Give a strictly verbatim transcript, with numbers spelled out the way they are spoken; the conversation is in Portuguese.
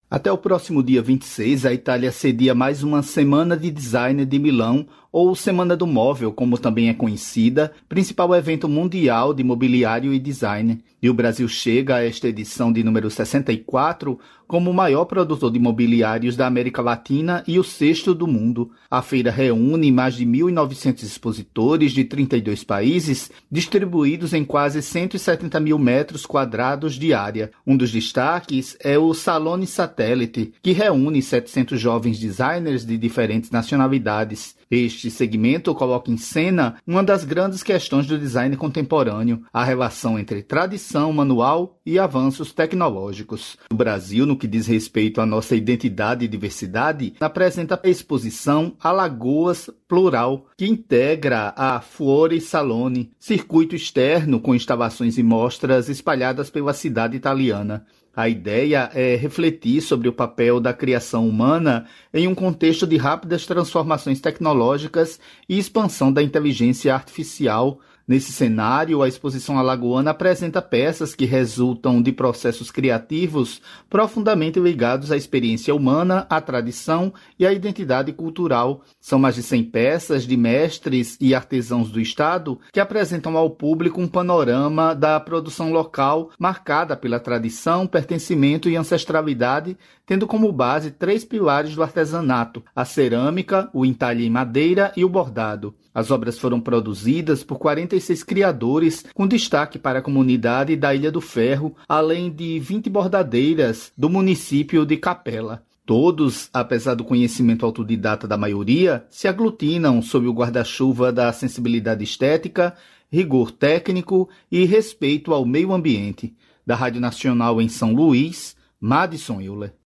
Até o próximo dia vinte e seis, a Itália cedia mais uma Semana de Design de Milão, ou Semana do Móvel, como também é conhecida, principal evento mundial de mobiliário e design. E o Brasil chega a esta edição de número sessenta e quatro como o maior produtor de mobiliários da América Latina e o sexto do mundo. A feira reúne mais de mil e novecentos expositores de trinta e dois países, distribuídos em quase cento e setenta mil metros quadrados de área. Um dos destaques é o Salone Satellite, que reúne setecentos jovens designers de diferentes nacionalidades. Este segmento coloca em cena uma das grandes questões do design contemporâneo, a relação entre tradição manual e avanços tecnológicos. O Brasil, no que diz respeito à nossa identidade e diversidade, apresenta a exposição Alagoas Plural, que integra a Fuori Salone, circuito externo com instalações e mostras espalhadas pela cidade italiana. A ideia é refletir sobre o papel da criação humana em um contexto de rápidas transformações tecnológicas e expansão da inteligência artificial. Nesse cenário, a exposição alagoana apresenta peças que resultam de processos criativos profundamente ligados à experiência humana, à tradição e à identidade cultural. São mais de cem peças de mestres e artesãos do Estado que apresentam ao público um panorama da produção local marcada pela tradição, pertencimento e ancestralidade, tendo como base três pilares do artesanato: a cerâmica, o entalhe em madeira e o bordado. As obras foram produzidas por quarenta e seis criadores, com destaque para a comunidade da Ilha do Ferro, além de vinte bordadeiras do município de Capela. Todos, apesar do conhecimento autodidata da maioria, se aglutinam sob o guarda-chuva da sensibilidade estética, rigor técnico e respeito ao meio ambiente. Da Rádio Nacional em São Luís, Madison Euler.